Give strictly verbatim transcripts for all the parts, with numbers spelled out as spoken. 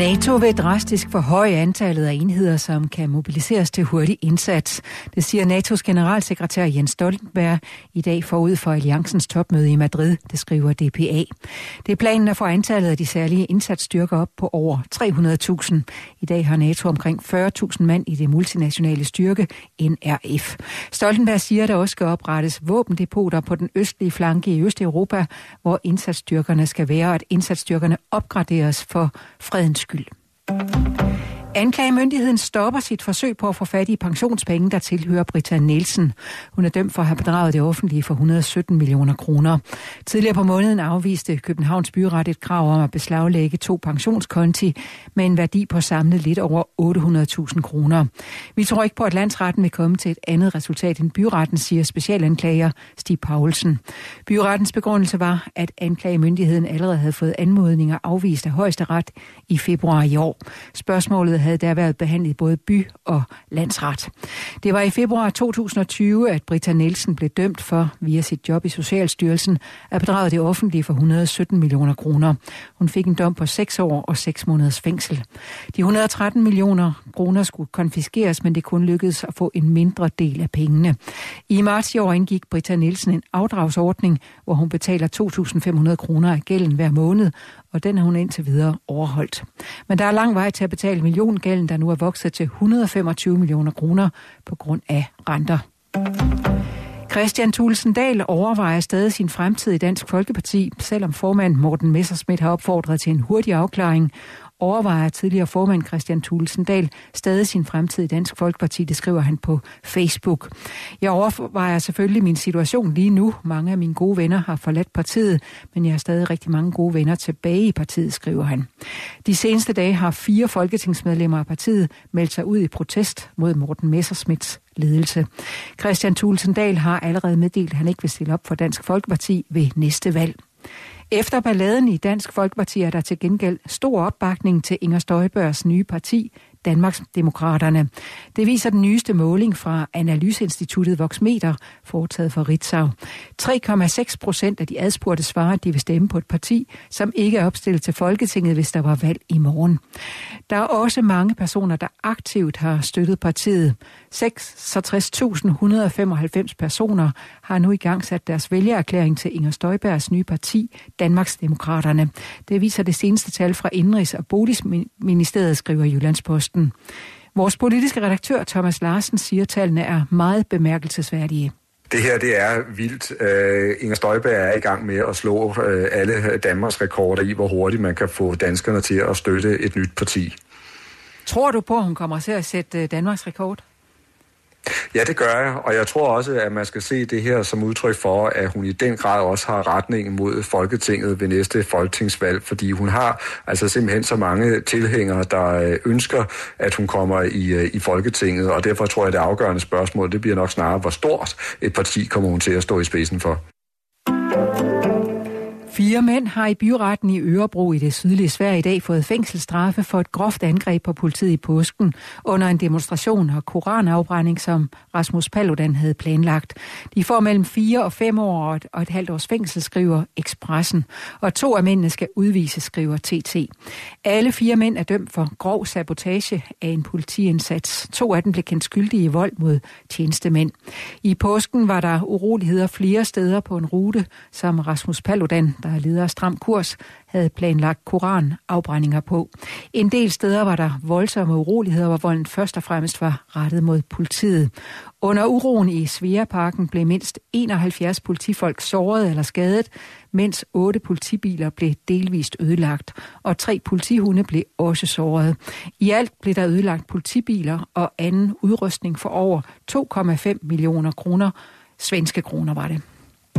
NATO vil drastisk forhøje antallet af enheder, som kan mobiliseres til hurtig indsats. Det siger N A T O's generalsekretær Jens Stoltenberg i dag forud for alliancens topmøde i Madrid, det skriver D P A. Det er planen at få antallet af de særlige indsatsstyrker op på over tre hundrede tusind. I dag har NATO omkring fyrre tusind mand i det multinationale styrke N R F. Stoltenberg siger, at der også skal oprettes våbendepoter på den østlige flanke i Østeuropa, hvor indsatsstyrkerne skal være, og at indsatsstyrkerne opgraderes for fredens skyld. Anklagemyndigheden stopper sit forsøg på at få fat i pensionspenge, der tilhører Britta Nielsen. Hun er dømt for at have bedraget det offentlige for et hundrede og sytten millioner kroner. Tidligere på måneden afviste Københavns Byret et krav om at beslaglægge to pensionskonti med en værdi på samlet lidt over otte hundrede tusind kroner. Vi tror ikke på, at landsretten vil komme til et andet resultat end byretten, siger specialanklager Stig Paulsen. Byrettens begrundelse var, at anklagemyndigheden allerede havde fået anmodninger afvist af Højesteret i februar i år. Spørgsmålet havde der været behandlet både by- og landsret. Det var i februar to tusind og tyve, at Britta Nielsen blev dømt for, via sit job i Socialstyrelsen, at bedrage det offentlige for et hundrede og sytten millioner kroner. Hun fik en dom på seks år og seks måneders fængsel. De et hundrede og tretten millioner kroner skulle konfiskeres, men det kun lykkedes at få en mindre del af pengene. I marts i år indgik Britta Nielsen en afdragsordning, hvor hun betaler to tusind fem hundrede kroner af gælden hver måned, og den har hun indtil videre overholdt. Men der er lang vej til at betale milliongælden, der nu er vokset til et hundrede og femogtyve millioner kroner på grund af renter. Kristian Thulesen Dahl overvejer stadig sin fremtid i Dansk Folkeparti, selvom formand Morten Messerschmidt har opfordret til en hurtig afklaring. Overvejer tidligere formand Kristian Thulesen Dahl stadig sin fremtid i Dansk Folkeparti, det skriver han på Facebook. Jeg overvejer selvfølgelig min situation lige nu. Mange af mine gode venner har forladt partiet, men jeg har stadig rigtig mange gode venner tilbage i partiet, skriver han. De seneste dage har fire folketingsmedlemmer af partiet meldt sig ud i protest mod Morten Messerschmidts ledelse. Kristian Thulesen Dahl har allerede meddelt, at han ikke vil stille op for Dansk Folkeparti ved næste valg. Efter balladen i Dansk Folkeparti er der til gengæld stor opbakning til Inger Støjbergs nye parti, Danmarksdemokraterne. Det viser den nyeste måling fra Analyseinstituttet Voxmeter, foretaget for Ritzau. tre komma seks procent af de adspurgte svarer, at de vil stemme på et parti, som ikke er opstillet til Folketinget, hvis der var valg i morgen. Der er også mange personer, der aktivt har støttet partiet. seksogtres tusind et hundrede og femoghalvfems personer har nu igangsat deres vælgererklæring til Inger Støjbergs nye parti, Danmarksdemokraterne. Det viser det seneste tal fra Indenrigs- og Boligministeriet, skriver Jyllandsposten. Vores politiske redaktør Thomas Larsen siger, at tallene er meget bemærkelsesværdige. Det her, det er vildt. Uh, Inger Støjberg er i gang med at slå uh, alle Danmarks rekorder i, hvor hurtigt man kan få danskerne til at støtte et nyt parti. Tror du på, at hun kommer til at sætte Danmarks rekord? Ja, det gør jeg, og jeg tror også, at man skal se det her som udtryk for, at hun i den grad også har retningen mod Folketinget ved næste folketingsvalg, fordi hun har altså simpelthen så mange tilhængere, der ønsker, at hun kommer i, i Folketinget, og derfor tror jeg, at det afgørende spørgsmål, det bliver nok snarere, hvor stort et parti kommer hun til at stå i spidsen for. Fire mænd har i byretten i Örebro i det sydlige Sverige i dag fået fængselsstraffe for et groft angreb på politiet i påsken under en demonstration og koranafbrænding, som Rasmus Paludan havde planlagt. De får mellem fire og fem år og et, og et halvt års fængsel, skriver Expressen, og to af mændene skal udvises, skriver T T. Alle fire mænd er dømt for grov sabotage af en politiindsats. To af dem blev kendt skyldige i vold mod tjenestemænd. I påsken var der uroligheder flere steder på en rute, som Rasmus Paludan, der er leder af Stram Kurs, havde planlagt koranafbrændinger på. En del steder var der voldsomme uroligheder, hvor volden først og fremmest var rettet mod politiet. Under uroen i Sveaparken blev mindst enoghalvfjerds politifolk såret eller skadet, mens otte politibiler blev delvist ødelagt, og tre politihunde blev også såret. I alt blev der ødelagt politibiler og anden udrustning for over to komma fem millioner kroner. Svenske kroner var det.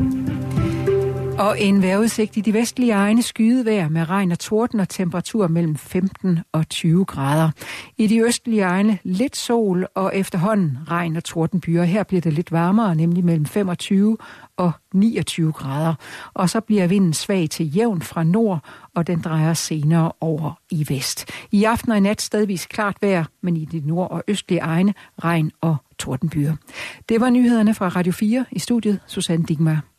Og en vejrudsigt i de vestlige egne, skydevejr med regn og torden og temperatur mellem femten og tyve grader. I de østlige egne lidt sol og efterhånden regn og tordenbyer. Her bliver det lidt varmere, nemlig mellem femogtyve og niogtyve grader. Og så bliver vinden svag til jævn fra nord, og den drejer senere over i vest. I aften og i nat stedvis klart vejr, men i de nord- og østlige egne regn og tordenbyer. Det var nyhederne fra Radio fire i studiet. Susanne Digmar.